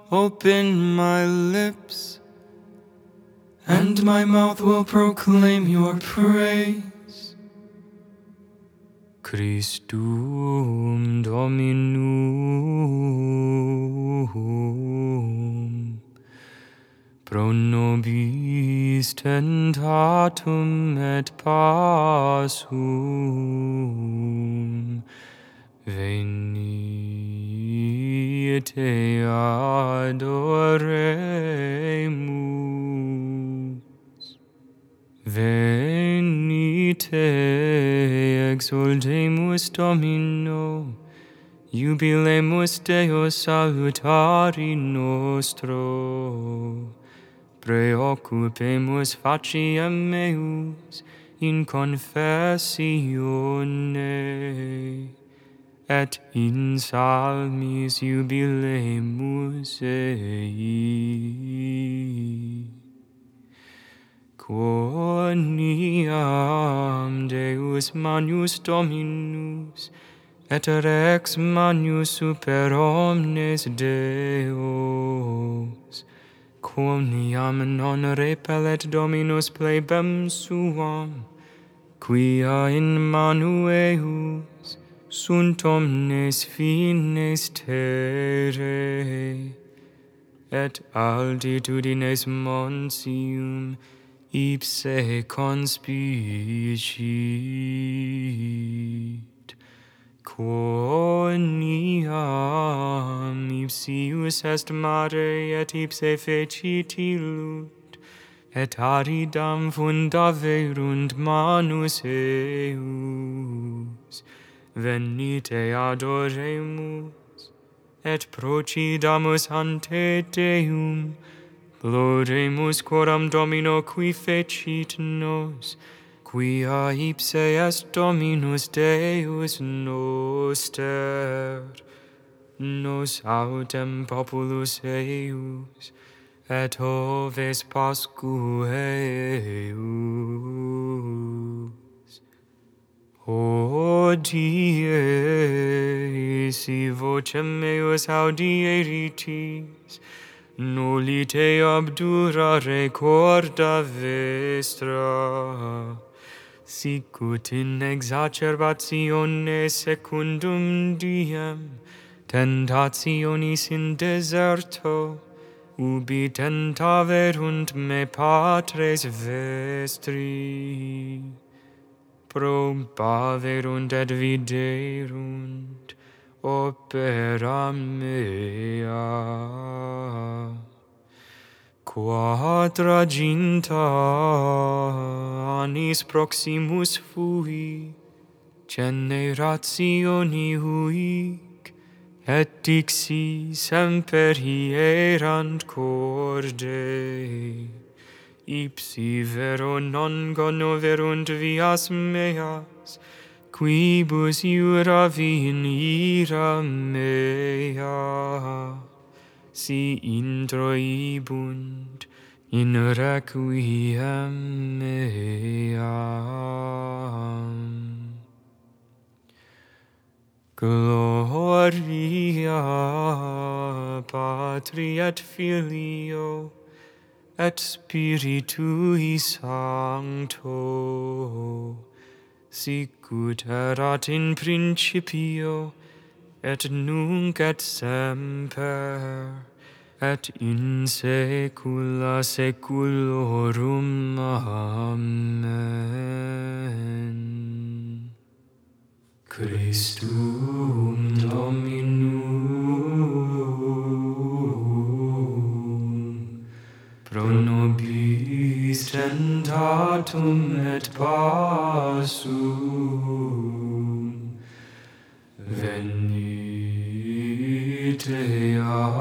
Open my lips, and my mouth will proclaim your praise. Christum Dominum, pro nobis tentatum et passum, veni te adoremus, veni te exaltemus Domino, jubilemus Deo salutari nostro, preoccupemus faciem meus in confessione, et in salmis jubilemus ei. Quoniam Deus Magnus Dominus, et Rex Magnus super omnes Deos, quoniam non repellet Dominus plebem suam, quia in manu eius sunt omnes fines terrae, et altitudines monsium ipse conspicit. Quoniam ipsius est mare et ipse fecit illut, et aridam funda verunt manus eius, venite adoremus, et procidamus ante Deum, gloremus coram Domino qui fecit nos, quia ipse est Dominus Deus noster, nos autem populus eius, et oves Pascu eius. Hodie, si vocem meus audieritis, nulli te abdurare corda vestra, sicut in exacerbatione secundum diem, tentationis in deserto, ubi tentaverunt me patres vestri, probaverunt et viderunt opera mea. Quadraginta annis proximus fui, generationi huic, et dixi semper hierant corde, ipsi vero non connoverunt vias meas, quibus iura vin ira mea, si introibunt in requiem meam. Gloria Patri et Filio et Spiritui Sancto, sicut erat in principio, et nunc et semper, et in saecula saeculorum. Amen. Christum Dominum, pro nobis tentatum et passum, venite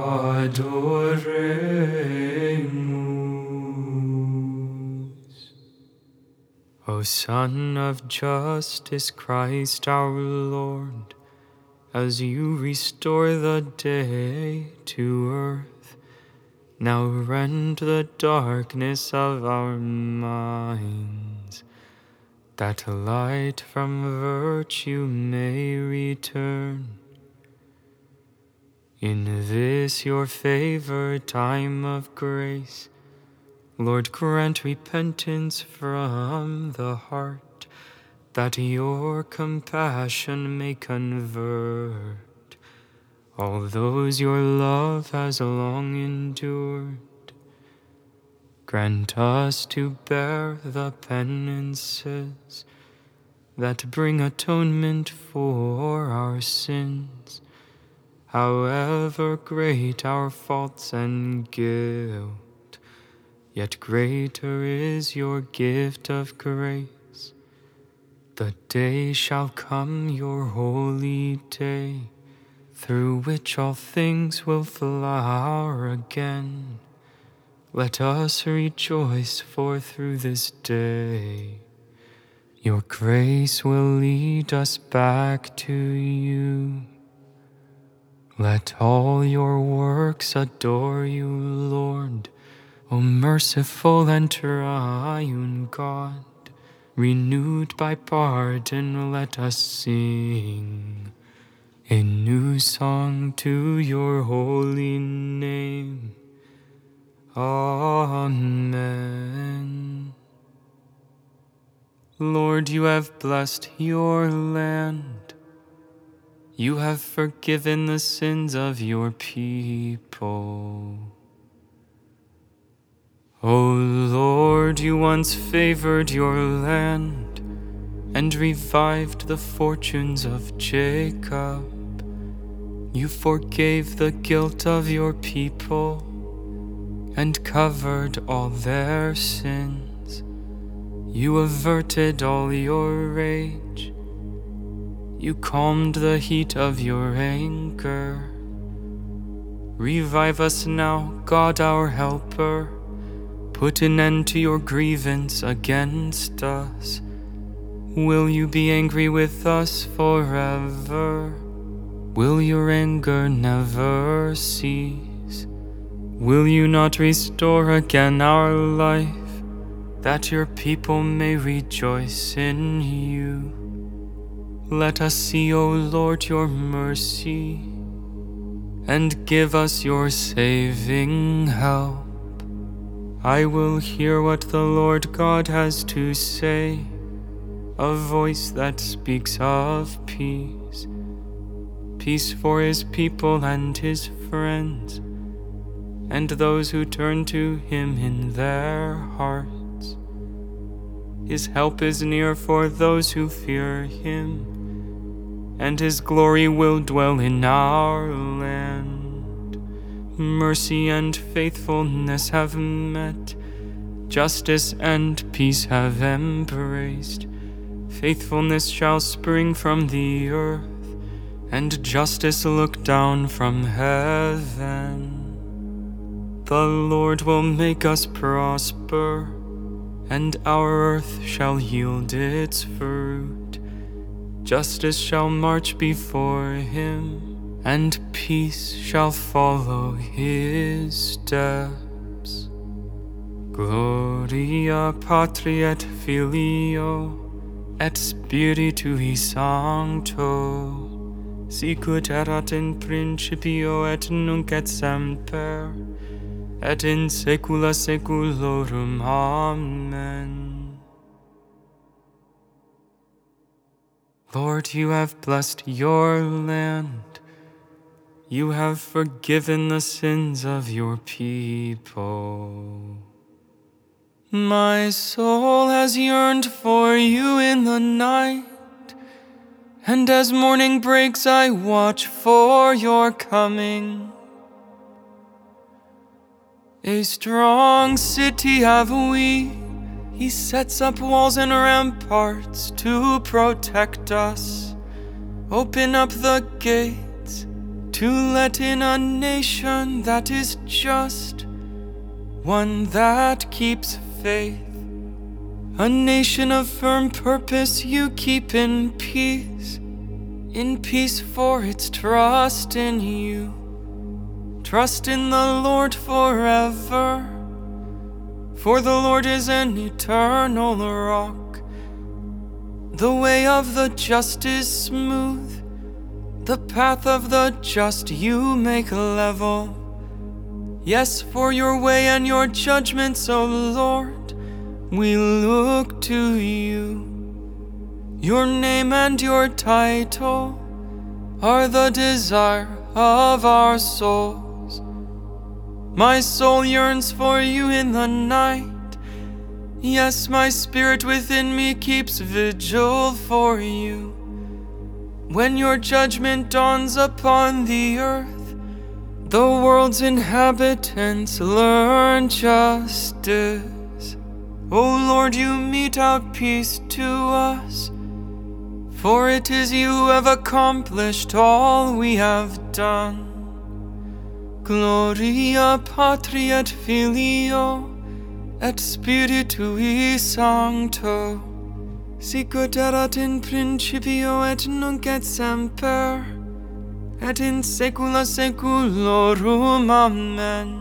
adoremus. O Son of Justice, Christ our Lord, as you restore the day to earth, now rend the darkness of our minds, that light from virtue may return, In this your favored time of grace, Lord, grant repentance from the heart, that your compassion may convert all those your love has long endured. Grant us to bear the penances that bring atonement for our sins, however great our faults and guilt. Yet greater is your gift of grace. The day shall come, your holy day, through which all things will flower again. Let us rejoice, for through this day your grace will lead us back to you. Let all your works adore you, Lord, O merciful and triune God. Renewed by pardon, let us sing a new song to your holy name. Amen. Lord, you have blessed your land. You have forgiven the sins of your people. O Lord, you once favored your land and revived the fortunes of Jacob. You forgave the guilt of your people and covered all their sins. You averted all your rage. You calmed the heat of your anger. Revive us now, God our helper. Put an end to your grievance against us. Will you be angry with us forever? Will your anger never cease? Will you not restore again our life, that your people may rejoice in you? Let us see, O Lord, your mercy, and give us your saving help. I will hear what the Lord God has to say, a voice that speaks of peace, peace for his people and his friends, and those who turn to him in their hearts. His help is near for those who fear him, and his glory will dwell in our land. Mercy and faithfulness have met, justice and peace have embraced. Faithfulness shall spring from the earth, and justice look down from heaven. The Lord will make us prosper, and our earth shall yield its fruit. Justice shall march before him, and peace shall follow his steps. Gloria Patri et Filio et Spiritui Sancto, sicut erat in principio et nunc et semper, et in saecula saeculorum. Amen. Lord, you have blessed your land. You have forgiven the sins of your people. My soul has yearned for you in the night, and as morning breaks I watch for your coming. A strong city have we. He sets up walls and ramparts to protect us. Open up the gates to let in a nation that is just, one that keeps faith. A nation of firm purpose you keep in peace for its trust in you. Trust in the Lord forever, for the Lord is an eternal rock. The way of the just is smooth, The path of the just you make level. Yes, for your way and your judgments, O Lord, we look to you. Your name and your title are the desire of our souls. My soul yearns for you in the night. Yes, my spirit within me keeps vigil for you. When your judgment dawns upon the earth, the world's inhabitants learn justice. O Lord, you mete out peace to us, for it is you who have accomplished all we have done. Gloria Patri et Filio et Spiritui Sancto, sic ut erat in principio et nunc et semper, et in saecula saeculorum. Amen.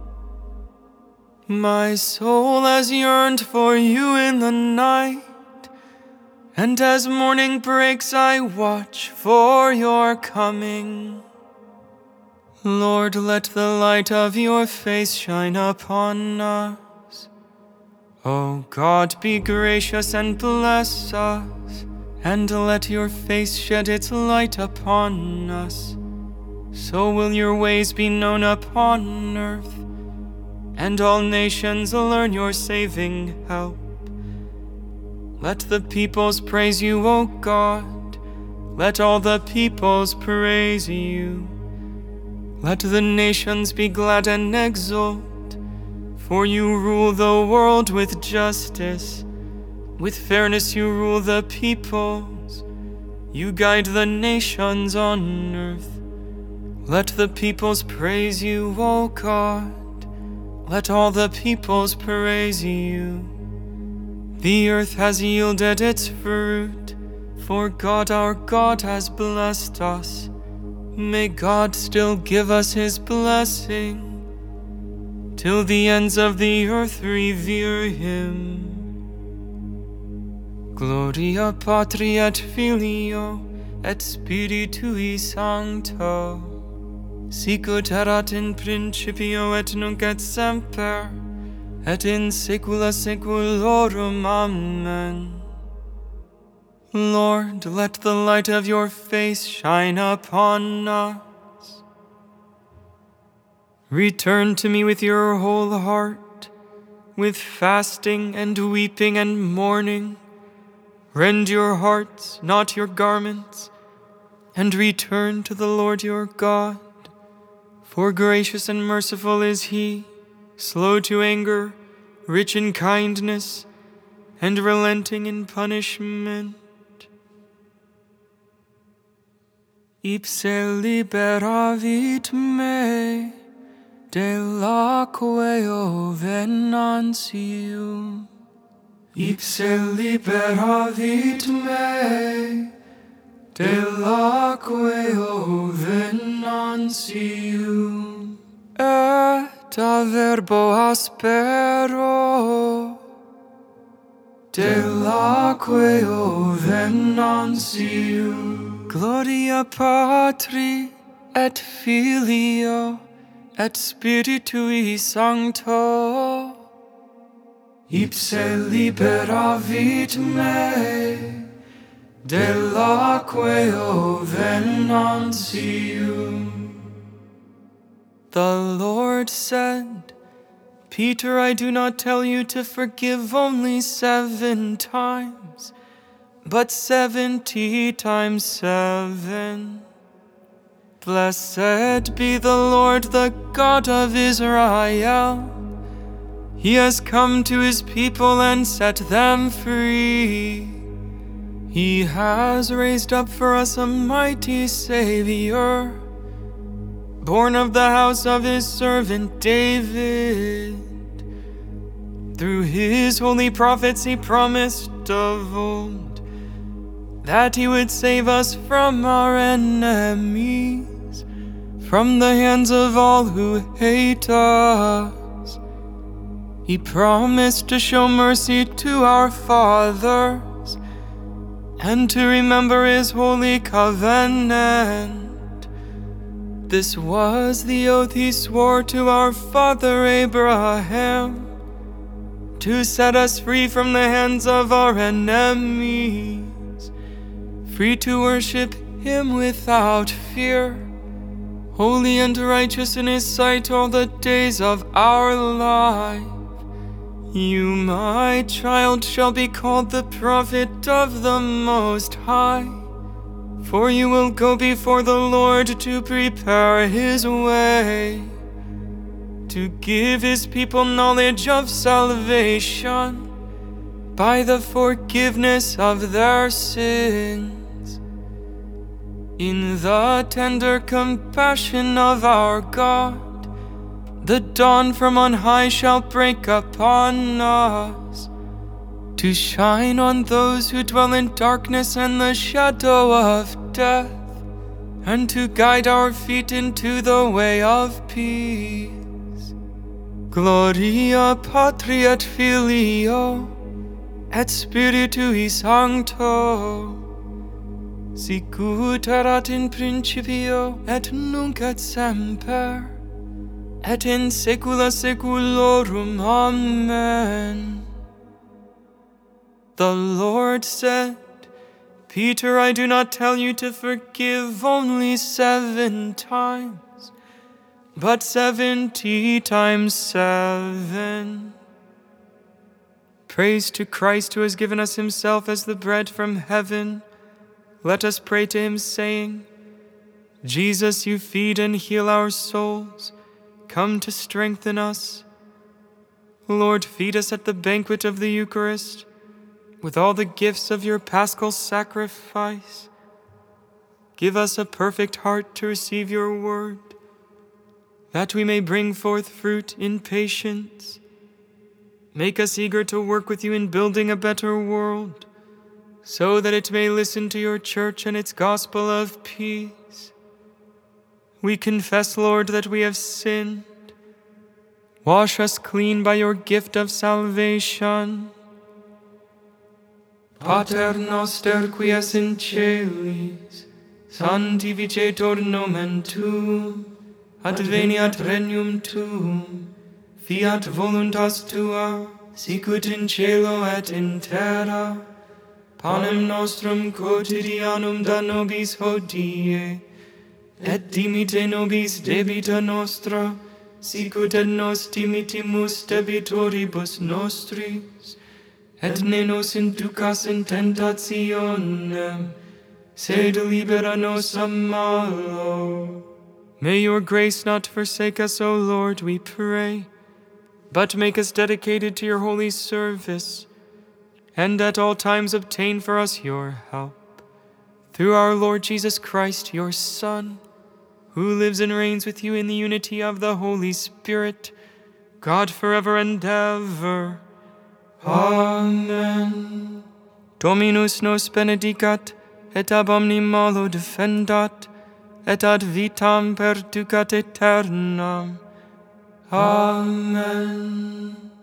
My soul has yearned for you in the night, and as morning breaks I watch for your coming. Lord, let the light of your face shine upon us. O God, be gracious and bless us, and let your face shed its light upon us. So will your ways be known upon earth, and all nations learn your saving help. Let the peoples praise you, O God. Let all the peoples praise you. Let the nations be glad and exult, for you rule the world with justice. With fairness you rule the peoples. You guide the nations on earth. Let the peoples praise you, O God. Let all the peoples praise you. The earth has yielded its fruit, for God our God has blessed us. May God still give us his blessing, till the ends of the earth revere him. Gloria Patri et Filio et Spiritui Sancto, sic ut erat in principio et nunc et semper, et in saecula saeculorum. Amen. Lord, let the light of your face shine upon us. Return to me with your whole heart, with fasting and weeping and mourning. Rend your hearts, not your garments, and return to the Lord your God. For gracious and merciful is he, slow to anger, rich in kindness, and relenting in punishment. Ipse liberavit me de laqueo venantium. Ipse liberavit me de laqueo venantium. Et a verbo aspero de laqueo venantium. Gloria Patri et Filio et Spiritui Sancto. Ipse liberavit me de laqueo venantium. The Lord said, Peter, I do not tell you to forgive only 7 times, but 70 times 7. Blessed be the Lord, the God of Israel. He has come to his people and set them free. He has raised up for us a mighty Savior, born of the house of his servant David. Through his holy prophets he promised of old that he would save us from our enemies, from the hands of all who hate us. He promised to show mercy to our fathers and to remember his holy covenant. This was the oath he swore to our father Abraham, to set us free from the hands of our enemies, free to worship him without fear, holy and righteous in his sight all the days of our life. You, my child, shall be called the prophet of the Most High, for you will go before the Lord to prepare his way, to give his people knowledge of salvation by the forgiveness of their sins. In the tender compassion of our God, the dawn from on high shall break upon us, to shine on those who dwell in darkness and the shadow of death, and to guide our feet into the way of peace. Gloria Patri et Filio et Spiritui Sancto, sicut erat in principio et nunc et semper, et in saecula saeculorum. Amen. The Lord said, Peter, I do not tell you to forgive only 7 times, but 70 times 7. Praise to Christ, who has given us himself as the bread from heaven. Let us pray to him, saying, Jesus, you feed and heal our souls. Come to strengthen us. Lord, feed us at the banquet of the Eucharist with all the gifts of your paschal sacrifice. Give us a perfect heart to receive your word, that we may bring forth fruit in patience. Make us eager to work with you in building a better world, so that it may listen to your church and its gospel of peace. We confess, Lord, that we have sinned. Wash us clean by your gift of salvation. Pater noster, qui es in celis, sanctificetur nomen tuum, adveniat regnum tuum, fiat voluntas tua, sicut in cielo et in terra. Panem nostrum quotidianum da nobis hodie, et dimite nobis debita nostra, sicut et nos dimitimus debitoribus nostris, et ne nos inducas in tentationem, sed libera nos a malo. May your grace not forsake us, O Lord, we pray, but make us dedicated to your holy service, and at all times obtain for us your help. Through our Lord Jesus Christ, your Son, who lives and reigns with you in the unity of the Holy Spirit, God forever and ever. Amen. Dominus nos benedicat, et ab omni malo defendat, et ad vitam perducat aeternam. Amen.